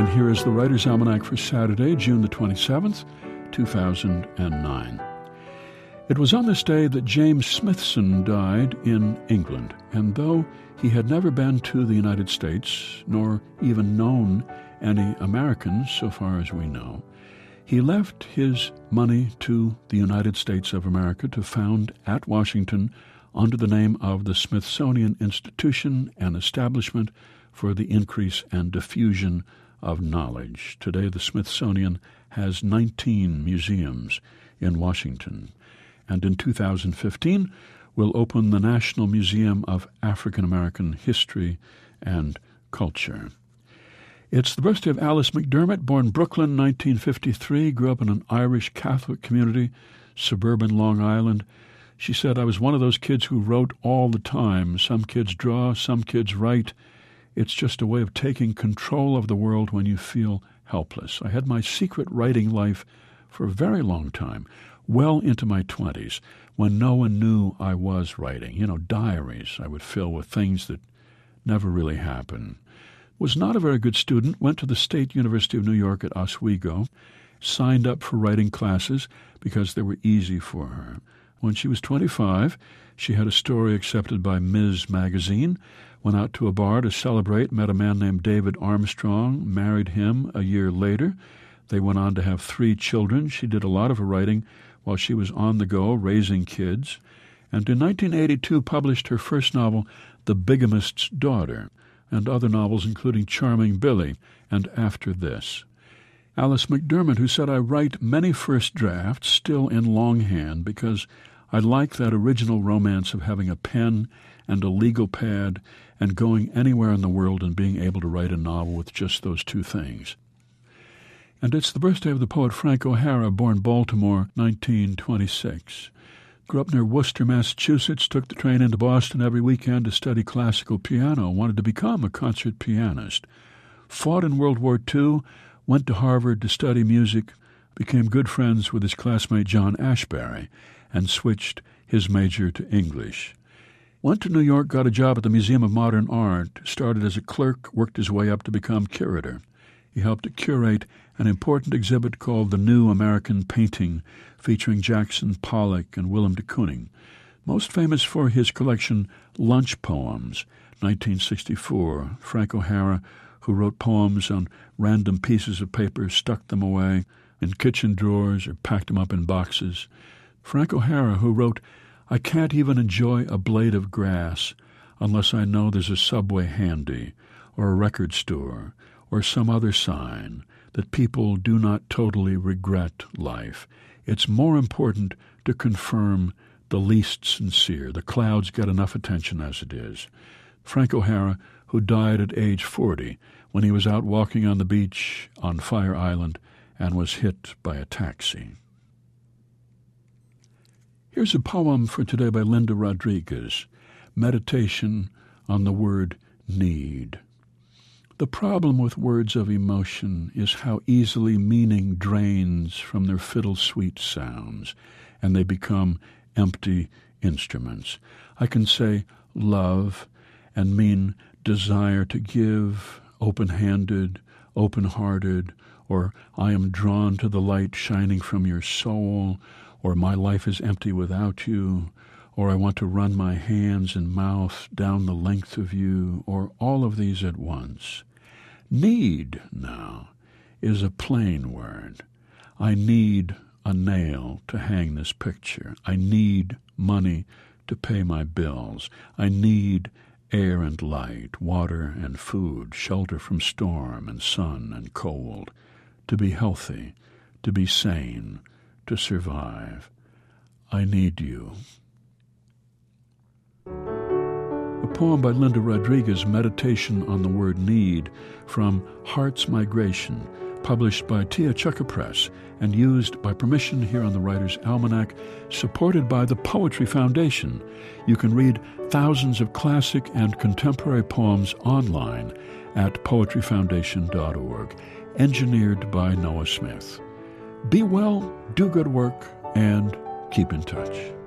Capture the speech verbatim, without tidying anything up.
here is the Writer's Almanac for Saturday, June the twenty-seventh, two thousand nine. It was on this day that James Smithson died in England, and though he had never been to the United States, nor even known any Americans, so far as we know, he left his money to the United States of America to found at Washington under the name of the Smithsonian Institution, an establishment for the increase and diffusion of knowledge. Today, the Smithsonian has nineteen museums in Washington, and in two thousand fifteen will open the National Museum of African American History and Culture. It's the birthday of Alice McDermott, born Brooklyn, nineteen fifty-three, grew up in an Irish Catholic community, suburban Long Island. She said, "I was one of those kids who wrote all the time. Some kids draw, some kids write. It's just a way of taking control of the world when you feel helpless. I had my secret writing life for a very long time, well into my twenties, when no one knew I was writing. You know, diaries I would fill with things that never really happened. Was not a very good student, went to the State University of New York at Oswego, signed up for writing classes because they were easy for her. When she was twenty-five, she had a story accepted by Miz Magazine, went out to a bar to celebrate, met a man named David Armstrong, married him a year later. They went on to have three children. She did a lot of her writing while she was on the go, raising kids, and in nineteen eighty-two published her first novel, The Bigamist's Daughter, and other novels including Charming Billy and After This. Alice McDermott, who said, "I write many first drafts still in longhand because I like that original romance of having a pen and a legal pad and going anywhere in the world and being able to write a novel with just those two things." And it's the birthday of the poet Frank O'Hara, born Baltimore, nineteen twenty-six. Grew up near Worcester, Massachusetts, took the train into Boston every weekend to study classical piano, wanted to become a concert pianist. Fought in World War Two, went to Harvard to study music, became good friends with his classmate John Ashbery, and switched his major to English. Went to New York, got a job at the Museum of Modern Art, started as a clerk, worked his way up to become curator. He helped to curate an important exhibit called The New American Painting, featuring Jackson Pollock and Willem de Kooning. Most famous for his collection Lunch Poems, nineteen sixty-four. Frank O'Hara, who wrote poems on random pieces of paper, stuck them away in kitchen drawers or packed them up in boxes. Frank O'Hara, who wrote, "I can't even enjoy a blade of grass unless I know there's a subway handy, or a record store, or some other sign that people do not totally regret life. It's more important to confirm the least sincere. The clouds get enough attention as it is." Frank O'Hara, who died at age forty when he was out walking on the beach on Fire Island and was hit by a taxi. Here's a poem for today by Linda Rodriguez, Meditation on the Word Need. The problem with words of emotion is how easily meaning drains from their fiddle-sweet sounds, and they become empty instruments. I can say love and mean desire to give, open-handed, open-hearted, or I am drawn to the light shining from your soul, or my life is empty without you, or I want to run my hands and mouth down the length of you, or all of these at once. Need, now, is a plain word. I need a nail to hang this picture. I need money to pay my bills. I need air and light, water and food, shelter from storm and sun and cold, to be healthy, to be sane, to survive. I need you. A poem by Linda Rodriguez, Meditation on the Word Need, from Heart's Migration, published by Teochew Press and used by permission here on the Writer's Almanac, supported by the Poetry Foundation. You can read thousands of classic and contemporary poems online at poetry foundation dot org, engineered by Noah Smith. Be well, do good work, and keep in touch.